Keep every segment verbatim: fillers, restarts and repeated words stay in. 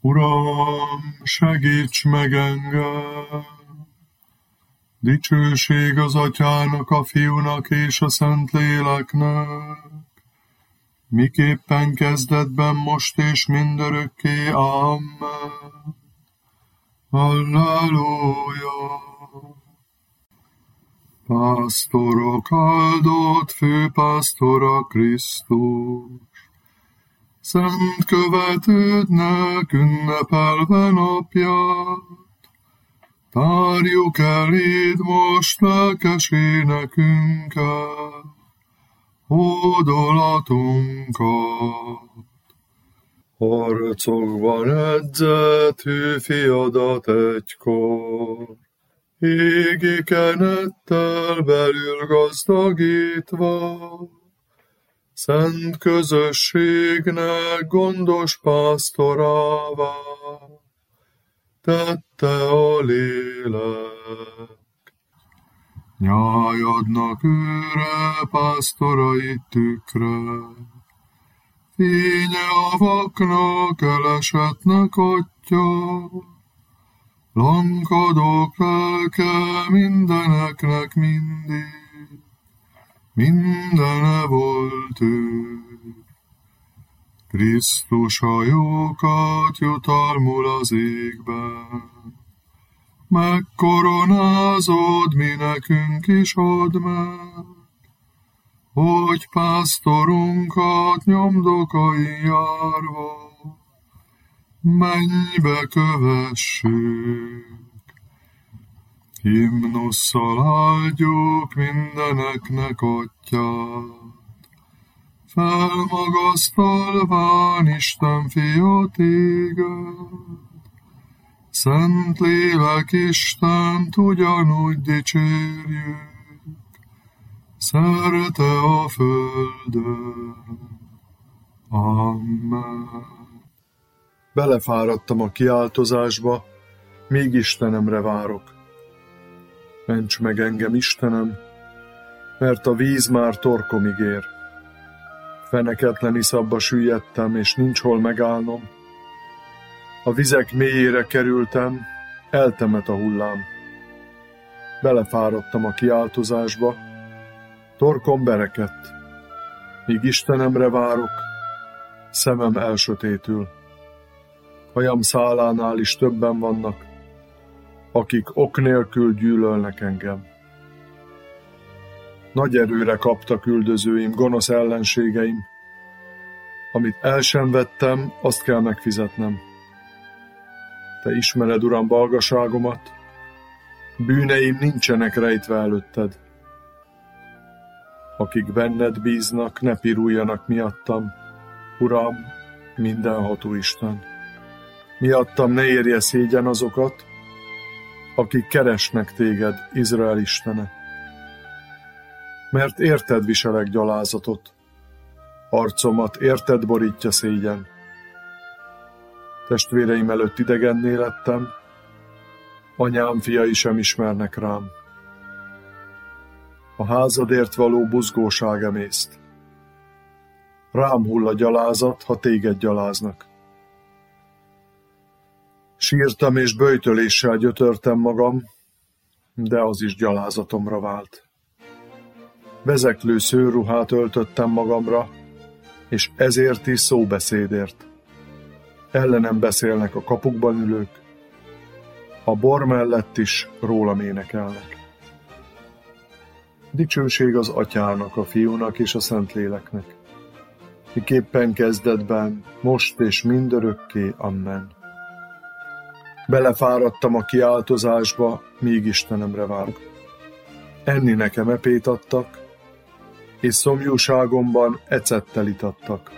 Uram, segíts meg engem! Dicsőség az Atyának, a Fiúnak és a Szentléleknek, miképpen kezdetben, most és mindörökké. Amen. Halleluja! Pásztorok áldott főpásztora Krisztus, szent követődnek ünnepelve napját, tárjuk eléd most lelkes énekünket, hódolatunkat. Harcokban edzett hőfiadat egykor, égi kenettel belül gazdagítva, szent közösségnek gondos pásztorává tette a lélek. Nyájadnak őre, pásztorait tükre, fénye a vaknak, elesetnek atya, lankadók lelke mindeneknek mindig, mindene volt ő. Krisztus a jókat jutalmul az égben, megkoronázod, mi nekünk is add meg, hogy pásztorunkat nyomdokain járva mennybe kövessük. Himnusszal áldjuk mindeneknek Atyát, felmagasztalván Isten Fia téged, Szentlélek Istent ugyanúgy dicsérjük, szerte a földön. Amen. Belefáradtam a kiáltozásba, míg Istenemre várok. Ments meg engem, Istenem, mert a víz már torkomig ér. Feneketlen iszapba süllyedtem, és nincs hol megállnom. A vizek mélyére kerültem, eltemet a hullám. Belefáradtam a kiáltozásba, torkom berekedt. Míg Istenemre várok, szemem elsötétül. Hajam szálánál is többen vannak, akik ok nélkül gyűlölnek engem. Nagy erőre kaptak üldözőim, gonosz ellenségeim. Amit el sem vettem, azt kell megfizetnem. Te ismered, Uram, balgaságomat, bűneim nincsenek rejtve előtted. Akik benned bíznak, ne piruljanak miattam, Uram, mindenható Isten. Miattam ne érje szégyen azokat, akik keresnek téged, Izrael Istene. Mert érted viselek gyalázatot, arcomat érted borítja szégyen. Testvéreim előtt idegenné lettem, anyám fiai sem ismernek rám. A házadért való buzgóság emészt. Rám hull a gyalázat, ha téged gyaláznak. Sírtam és böjtöléssel gyötörtem magam, de az is gyalázatomra vált. Vezeklő szőrruhát öltöttem magamra, és ezért is szóbeszédért. Ellenem beszélnek a kapukban ülők, a bor mellett is rólam énekelnek. Dicsőség az Atyának, a Fiúnak és a Szentléleknek, miképpen kezdetben, most és mindörökké. Amen. Belefáradtam a kiáltozásba, míg Istenemre várok. Enni nekem epét adtak, és szomjúságomban ecettel itattak.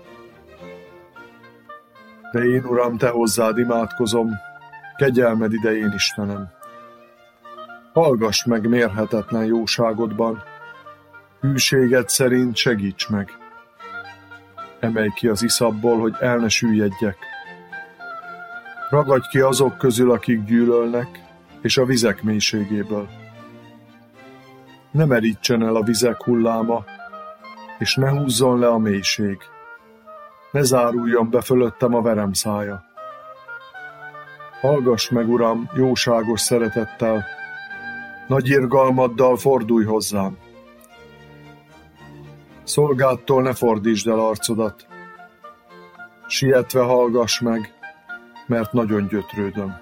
De én, Uram, te hozzád imádkozom, kegyelmed idején, Istenem. Hallgass meg mérhetetlen jóságodban, hűséged szerint segíts meg. Emelj ki az iszapból, hogy el ne süllyedjek. Ragadj ki azok közül, akik gyűlölnek, és a vizek mélységéből. Ne merítsen el a vizek hulláma, és ne húzzon le a mélység. Ne záruljon be fölöttem a verem szája. Hallgass meg, Uram, jóságos szeretettel, nagy irgalmaddal fordulj hozzám. Szolgádtól ne fordítsd el arcodat, sietve hallgass meg, mert nagyon gyötrődöm.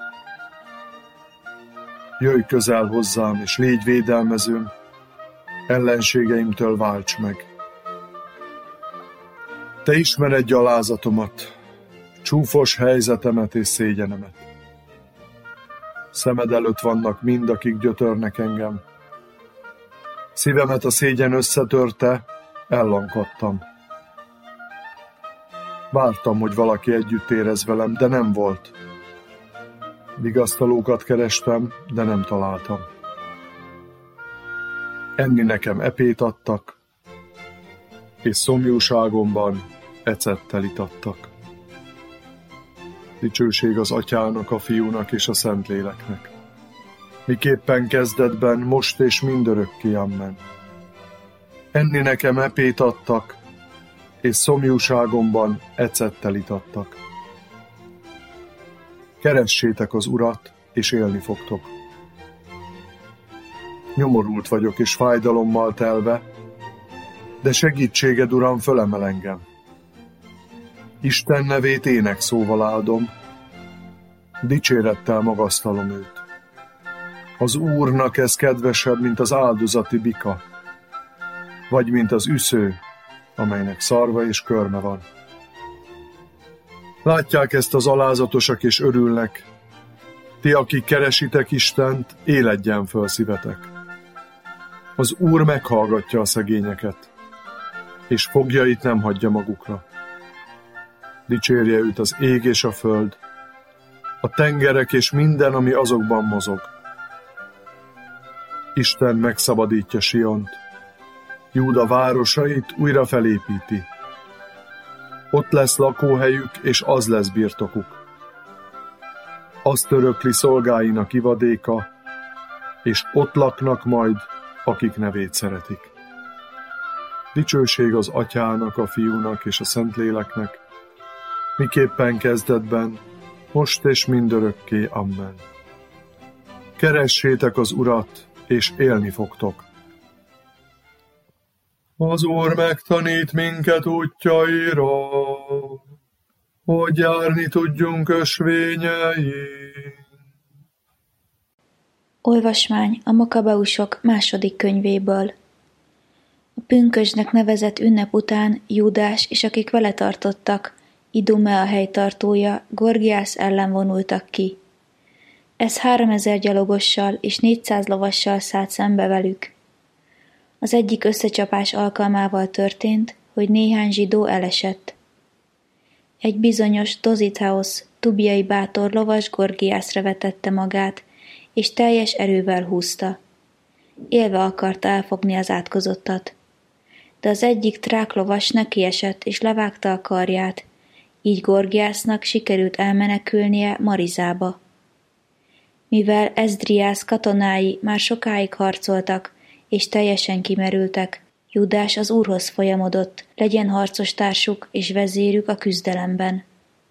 Jöjj közel hozzám, és légy védelmezőm, ellenségeimtől válts meg. Te ismered gyalázatomat, csúfos helyzetemet és szégyenemet. Szemed előtt vannak mind, akik gyötörnek engem. Szívemet a szégyen összetörte, ellankadtam. Vártam, hogy valaki együtt érez velem, de nem volt. Vigasztalókat kerestem, de nem találtam. Enni nekem epét adtak, és szomjúságomban ecettel itattak. Dicsőség az Atyának, a Fiúnak és a Szentléleknek. Miképpen kezdetben, most és mindörökké, amen. Enni nekem epét adtak, és szomjúságomban ecettel itattak. Keressétek az Urat, és élni fogtok. Nyomorult vagyok és fájdalommal telve, de segítséged, Uram, fölemel engem. Isten nevét énekszóval áldom, dicsérettel magasztalom őt. Az Úrnak ez kedvesebb, mint az áldozati bika, vagy mint az üsző, amelynek szarva és körme van. Látják ezt az alázatosak és örülnek. Ti, akik keresitek Istent, éledjen föl szívetek. Az Úr meghallgatja a szegényeket, és foglyait nem hagyja magukra. Dicsérje őt az ég és a föld, a tengerek és minden, ami azokban mozog. Isten megszabadítja Siont, Júda városait újra felépíti. Ott lesz lakóhelyük, és az lesz birtokuk. Azt örökli szolgáinak ivadéka, és ott laknak majd, akik nevét szeretik. Dicsőség az Atyának, a Fiúnak és a Szentléleknek, miképpen kezdetben, most és mindörökké, amen. Keressétek az Urat, és élni fogtok. Az Úr megtanít minket útjaira, hogy járni tudjunk ösvényein. Olvasmány a Makabeusok második könyvéből. A pünkösdnek nevezett ünnep után Júdás és akik vele tartottak, Idume a helytartója, Gorgiász ellen vonultak ki. Ez háromezer gyalogossal és négyszáz lovassal szállt szembe velük. Az egyik összecsapás alkalmával történt, hogy néhány zsidó elesett. Egy bizonyos Dozithaosz, tubiai bátor lovas Gorgiászra vetette magát, és teljes erővel húzta. Élve akarta elfogni az átkozottat. De az egyik trák lovas nekiesett, és levágta a karját, így Gorgiásznak sikerült elmenekülnie Marizába. Mivel Ezdriász katonái már sokáig harcoltak, és teljesen kimerültek, Júdás az Úrhoz folyamodott, legyen harcos társuk és vezérük a küzdelemben.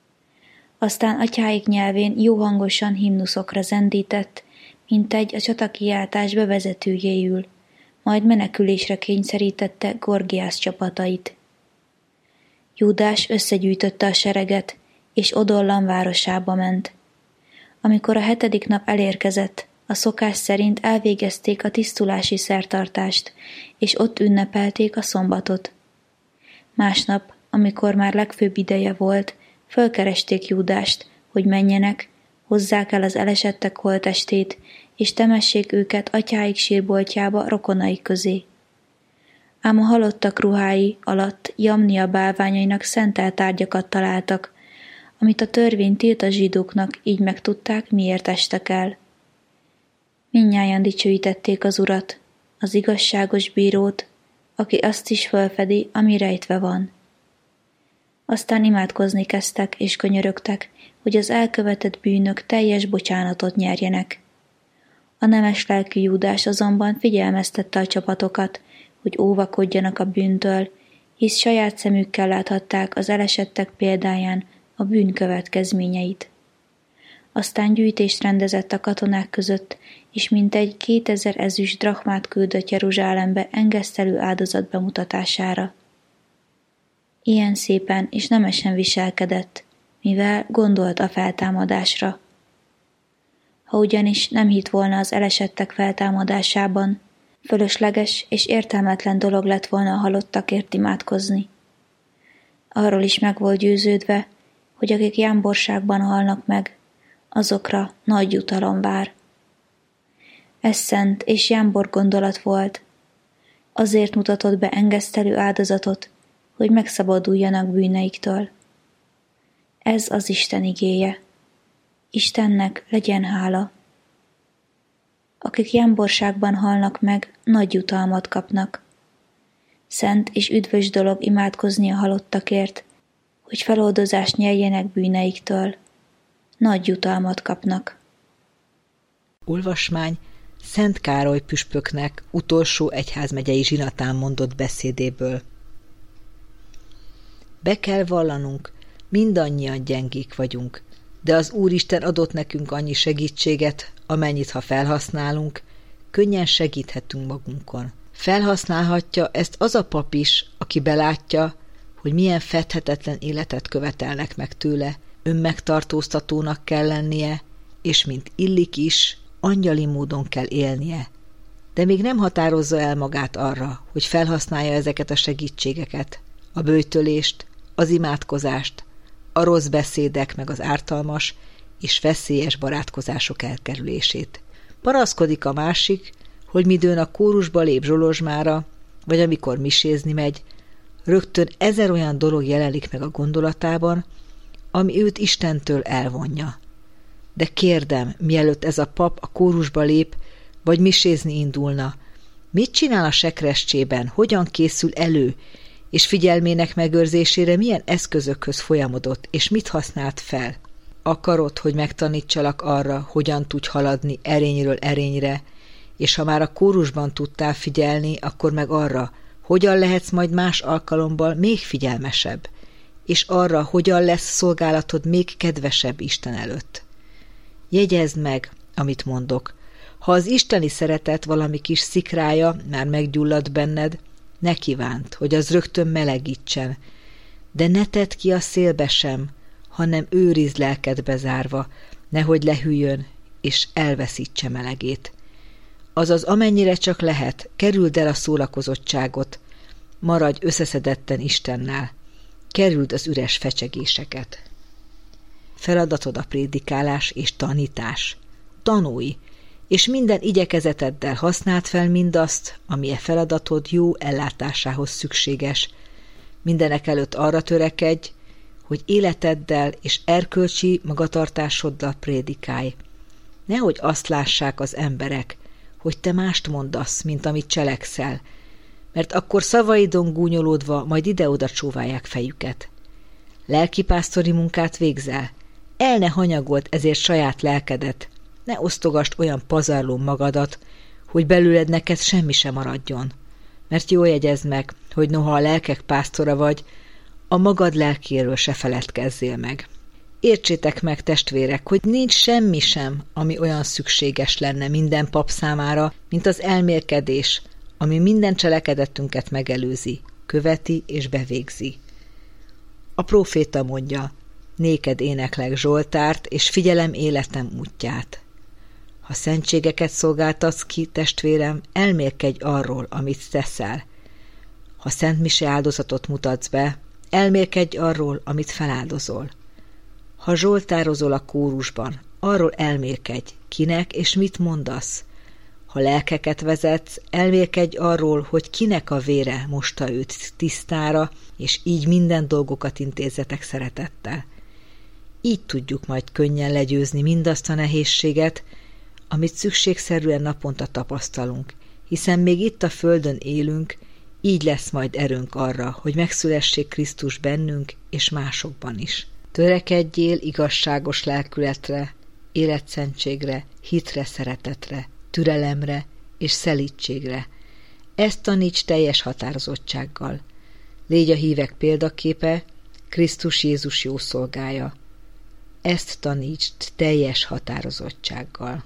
Aztán atyáik nyelvén jó hangosan himnuszokra zendített, mintegy a csatakiáltás bevezetőjéül, majd menekülésre kényszerítette Gorgiász csapatait. Júdás összegyűjtötte a sereget, és Odollam városába ment. Amikor a hetedik nap elérkezett, a szokás szerint elvégezték a tisztulási szertartást, és ott ünnepelték a szombatot. Másnap, amikor már legfőbb ideje volt, fölkeresték Júdást, hogy menjenek, hozzák el az elesettek holttestét, és temessék őket atyáik sírboltjába rokonaik közé. Ám a halottak ruhái alatt Jamnia bálványainak szentelt tárgyakat találtak, amit a törvény tilt a zsidóknak, így megtudták, miért estek el. Mindnyájan dicsőítették az Urat, az igazságos bírót, aki azt is felfedi, ami rejtve van. Aztán imádkozni kezdtek és könyörögtek, hogy az elkövetett bűnök teljes bocsánatot nyerjenek. A nemes lelkű Júdás azonban figyelmeztette a csapatokat, hogy óvakodjanak a bűntől, hisz saját szemükkel láthatták az elesettek példáján a bűn következményeit. Aztán gyűjtést rendezett a katonák között, és mintegy kétezer ezüst drachmát küldött Jeruzsálembe engesztelő áldozat bemutatására. Ilyen szépen és nemesen viselkedett, mivel gondolt a feltámadásra. Ha ugyanis nem hitt volna az elesettek feltámadásában, fölösleges és értelmetlen dolog lett volna a halottakért imádkozni. Arról is meg volt győződve, hogy akik jámborságban halnak meg, azokra nagy jutalom vár. Ez szent és jámbor gondolat volt. Azért mutatott be engesztelő áldozatot, hogy megszabaduljanak bűneiktől. Ez az Isten igéje. Istennek legyen hála. Akik jámborságban halnak meg, nagy jutalmat kapnak. Szent és üdvös dolog imádkozni a halottakért, hogy feloldozást nyerjenek bűneiktől. Nagy jutalmat kapnak. Olvasmány Szent Károly püspöknek utolsó egyházmegyei zsinatán mondott beszédéből. Be kell vallanunk, mindannyian gyengék vagyunk, de az Úristen adott nekünk annyi segítséget, amennyit ha felhasználunk, könnyen segíthetünk magunkon. Felhasználhatja ezt az a pap is, aki belátja, hogy milyen fedhetetlen életet követelnek meg tőle, önmegtartóztatónak kell lennie, és mint illik is, angyali módon kell élnie. De még nem határozza el magát arra, hogy felhasználja ezeket a segítségeket, a böjtölést, az imádkozást, a rossz beszédek meg az ártalmas és veszélyes barátkozások elkerülését. Paraszkodik a másik, hogy midőn a kórusba lép zsolozsmára, vagy amikor misézni megy, rögtön ezer olyan dolog jelenik meg a gondolatában, ami őt Istentől elvonja. De kérdem, mielőtt ez a pap a kórusba lép, vagy misézni indulna, mit csinál a sekrestyében, hogyan készül elő, és figyelmének megőrzésére milyen eszközökhöz folyamodott, és mit használt fel? Akarod, hogy megtanítsalak arra, hogyan tudj haladni erényről erényre, és ha már a kórusban tudtál figyelni, akkor meg arra, hogyan lehetsz majd más alkalommal még figyelmesebb, és arra, hogyan lesz szolgálatod még kedvesebb Isten előtt. Jegyezd meg, amit mondok. Ha az isteni szeretet valami kis szikrája már meggyulladt benned, ne kívánt, hogy az rögtön melegítsen, de ne tedd ki a szélbe sem, hanem őrizd lelkedbe zárva, nehogy lehűljön és elveszítse melegét. Azaz amennyire csak lehet, kerüld el a szólakozottságot, maradj összeszedetten Istennel, kerüld az üres fecsegéseket. Feladatod a prédikálás és tanítás. Tanulj, és minden igyekezeteddel használd fel mindazt, ami e feladatod jó ellátásához szükséges. Mindenek előtt arra törekedj, hogy életeddel és erkölcsi magatartásoddal prédikálj. Nehogy azt lássák az emberek, hogy te mást mondasz, mint amit cselekszel, mert akkor szavaidon gúnyolódva majd ide-oda csóválják fejüket. Lelkipásztori munkát végzel, el ne hanyagold ezért saját lelkedet, ne osztogasd olyan pazarló magadat, hogy belőled neked semmi sem maradjon, mert jól jegyezd meg, hogy noha a lelkek pásztora vagy, a magad lelkéről se feledkezzél meg. Értsétek meg, testvérek, hogy nincs semmi sem, ami olyan szükséges lenne minden pap számára, mint az elmélkedés, ami minden cselekedetünket megelőzi, követi és bevégzi. A próféta mondja, néked éneklek Zsoltárt, és figyelem életem útját. Ha szentségeket szolgáltatsz ki, testvérem, elmélkedj arról, amit teszel. Ha szentmise áldozatot mutatsz be, elmélkedj arról, amit feláldozol. Ha zsoltározol a kórusban, arról elmélkedj, kinek és mit mondasz. Ha lelkeket vezetsz, elmélkedj arról, hogy kinek a vére mosta őt tisztára, és így minden dolgokat intézzetek szeretettel. Így tudjuk majd könnyen legyőzni mindazt a nehézséget, amit szükségszerűen naponta tapasztalunk, hiszen még itt a földön élünk, így lesz majd erőnk arra, hogy megszülessék Krisztus bennünk és másokban is. Törekedjél igazságos lelkületre, életszentségre, hitre, szeretetre, türelemre és szelídségre. Ezt taníts teljes határozottsággal. Légy a hívek példaképe, Krisztus Jézus jó szolgája. ezt tanítsd teljes határozottsággal.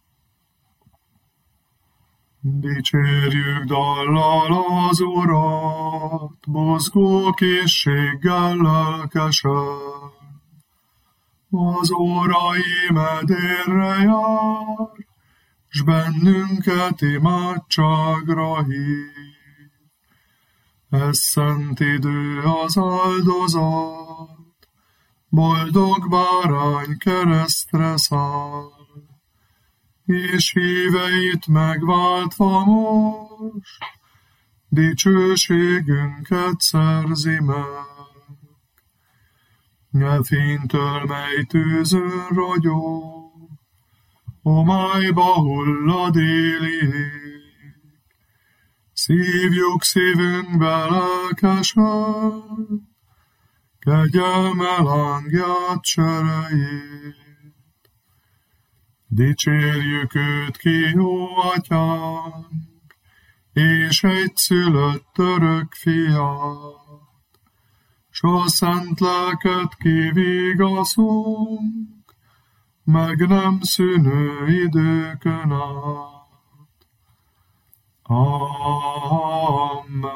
Dicsérjük dallal az Urat, mozgó készséggel lelkesen. Az órai medérre jár, s bennünket imádságra hív. Ez szent idő az áldozat, boldog bárány keresztre száll, és híveit megváltva most, dicsőségünket szerzi meg. Nyelfénytől, mely tűzön ragyog, homályba hullad éli ég. Szívjuk szívünkbe lelkesen, kegyelme lángját cserejét. Dicsérjük őt ki, ó atyánk, és egyszülött örök fiát, s a szent lelket kivigaszunk, meg nem szűnő időkön át. Amen.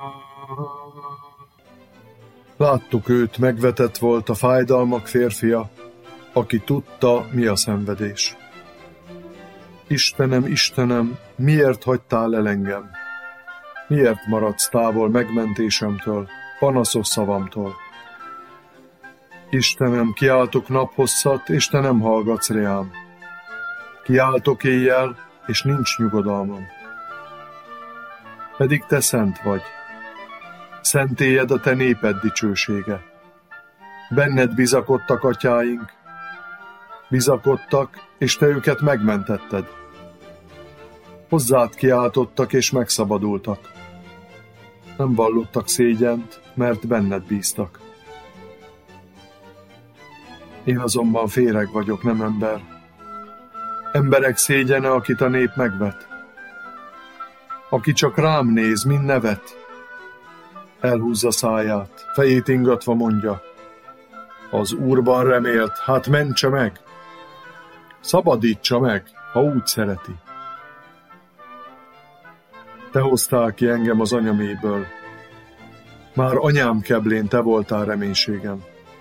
Láttuk őt, megvetett volt a fájdalmak férfia, aki tudta, mi a szenvedés. Istenem, Istenem, miért hagytál el engem? Miért maradsz távol megmentésemtől, panaszos szavamtól? Istenem, kiáltok naphosszat, és te nem hallgatsz reám. Kiáltok éjjel, és nincs nyugodalmam. Pedig te szent vagy. Szentélyed a te néped dicsősége. Benned bizakodtak atyáink, bizakodtak, és te őket megmentetted. Hozzád kiáltottak, és megszabadultak. Nem vallottak szégyent, mert benned bíztak. Én azonban féreg vagyok, nem ember. Emberek szégyene, akit a nép megvet. Aki csak rám néz, mind nevet. Elhúzza száját, fejét ingatva mondja: az Úrban remélt, hát mentse meg! Szabadítsa meg, ha úgy szereti. Te hoztál ki engem az anyaméből. Már anyám keblén te voltál reménységem.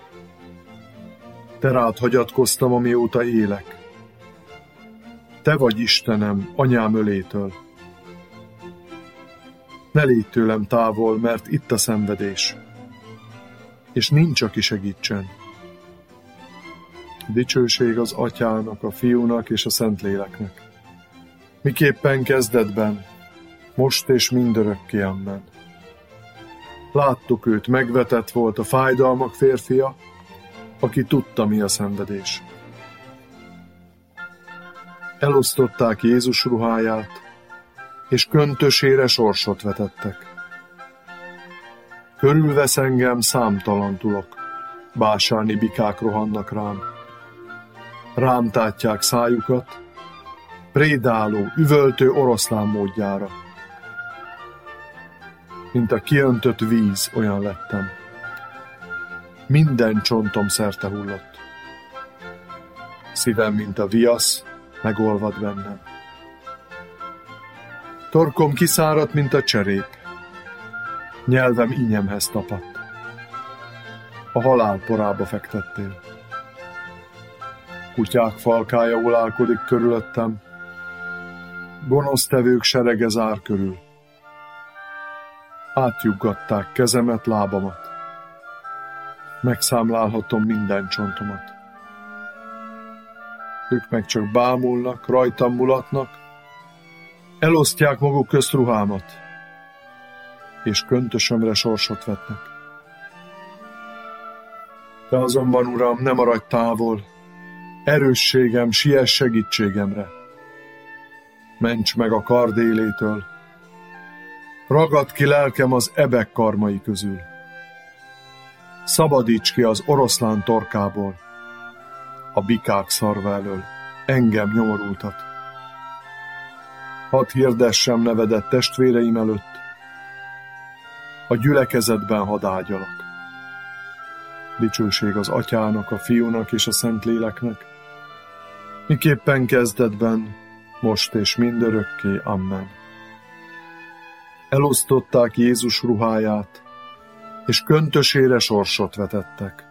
Te rád hagyatkoztam, amióta élek. Te vagy Istenem, anyám ölétől. Ne légy tőlem távol, mert itt a szenvedés, és nincs, aki segítsen. Dicsőség az Atyának, a Fiúnak és a Szentléleknek. Miképpen kezdetben, most és mindörökké, amen. Láttuk őt, megvetett volt a fájdalmak férfia, aki tudta, mi a szenvedés. Elosztották Jézus ruháját, és köntösére sorsot vetettek. Körülvesz engem számtalan tulok, básáni bikák rohannak rám. Rám tátják szájukat, prédáló, üvöltő oroszlán módjára. Mint a kiöntött víz, olyan lettem. Minden csontom szerte hullott. Szívem, mint a viasz, megolvad bennem. Torkom kiszáradt, mint a cserép. Nyelvem ínyemhez tapadt. A halál porába fektettél. Kutyák falkája ulálkodik körülöttem. Gonosztevők serege zár körül. Átjuggatták kezemet, lábamat. Megszámlálhatom minden csontomat. Ők meg csak bámulnak, rajtam mulatnak, elosztják maguk közt ruhámat, és köntösömre sorsot vetnek. Te azonban, Uram, ne maradj távol, erősségem, siess segítségemre. Ments meg a kard élétől, ragadd ki lelkem az ebek karmai közül. Szabadíts ki az oroszlán torkából, a bikák szarva elől, engem nyomorultat. Hadd hirdessem nevedet testvéreim előtt, a gyülekezetben hadd ágyalak. Dicsőség az Atyának, a Fiúnak és a Szentléleknek, miképpen kezdetben, most és mindörökké. Amen. Elosztották Jézus ruháját, és köntösére sorsot vetettek.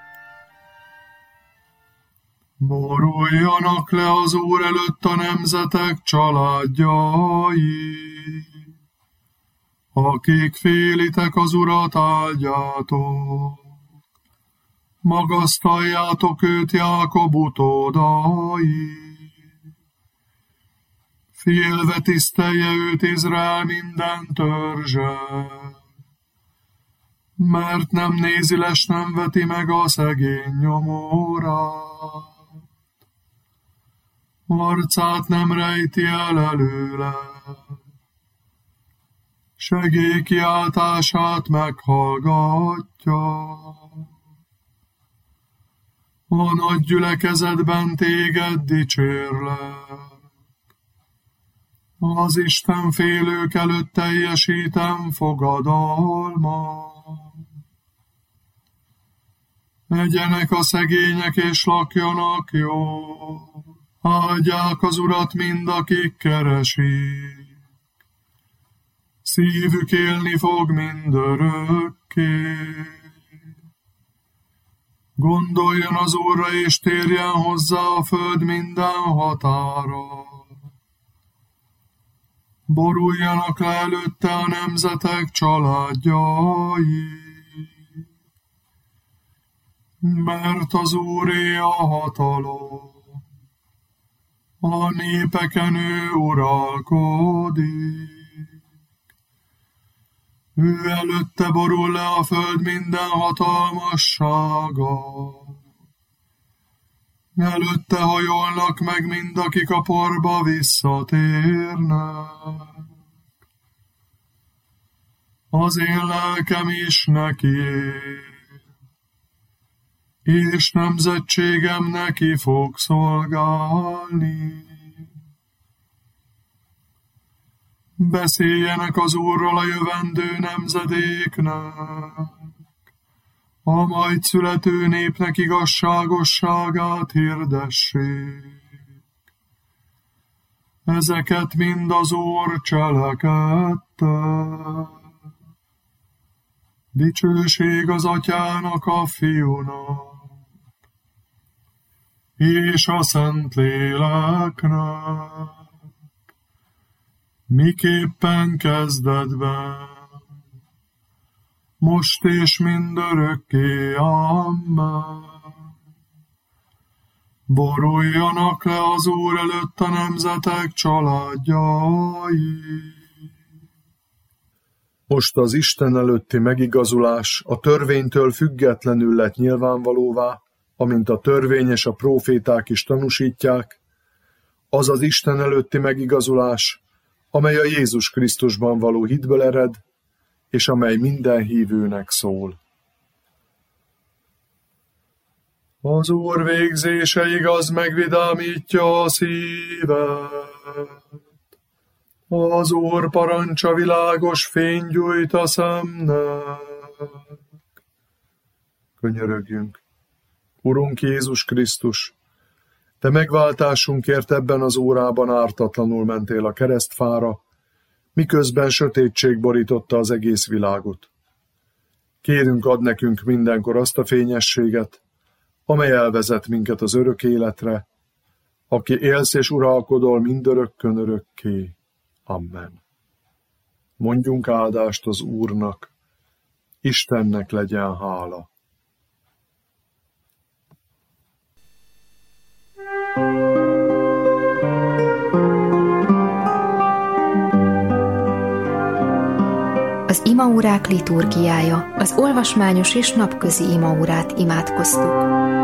Boruljanak le az Úr előtt a nemzetek családjai, akik félitek az Urat, áldjátok. Magasztaljátok őt, Jákob utódai. Félve tisztelje őt Izrael minden törzse, mert nem nézi les, nem veti meg a szegény nyomorát. Arcát nem rejti el előle, segélykiáltását meghallgatja. A nagy gyülekezetben téged dicsérlek, az Isten félők előtt teljesítem fogadalmat. Egyenek a szegények és lakjanak jól, áldják az Urat mind, akik keresik. Szívük élni fog mindörökké. Gondoljon az Úrra, és térjen hozzá a föld minden határa. Boruljanak le előtte a nemzetek családjai, mert az Úré a hatalom, a népeken ő uralkodik. Ő előtte borul le a föld minden hatalmassága. Előtte hajolnak meg mind, akik a porba visszatérnek. Az én lelkem is nekié, és nemzetségem neki fog szolgálni. Beszéljenek az Úrról a jövendő nemzedéknek, a majd születő népnek igazságosságát hirdessék. Ezeket mind az Úr cselekedte. Dicsőség az Atyának, a Fiúnak, és a Szentléleknek, miképpen kezdetben, most és mindörökké. Amen. Boruljanak le az Úr előtt a nemzetek családjai. Most az Isten előtti megigazulás a törvénytől függetlenül lett nyilvánvalóvá, amint a törvény és a próféták is tanúsítják, az az Isten előtti megigazulás, amely a Jézus Krisztusban való hitből ered, és amely minden hívőnek szól. Az Úr végzése igaz, megvidámítja a szívet. Az Úr parancsa világos fény gyújt a szemnek. Könyörögjünk. Urunk Jézus Krisztus, Te megváltásunkért ebben az órában ártatlanul mentél a keresztfára, miközben sötétség borította az egész világot. Kérünk, add nekünk mindenkor azt a fényességet, amely elvezet minket az örök életre, aki élsz és uralkodol mindörökkön örökké. Amen. Mondjunk áldást az Úrnak, Istennek legyen hála. Az imaórák liturgiája, az olvasmányos és napközi imaórát imádkoztuk.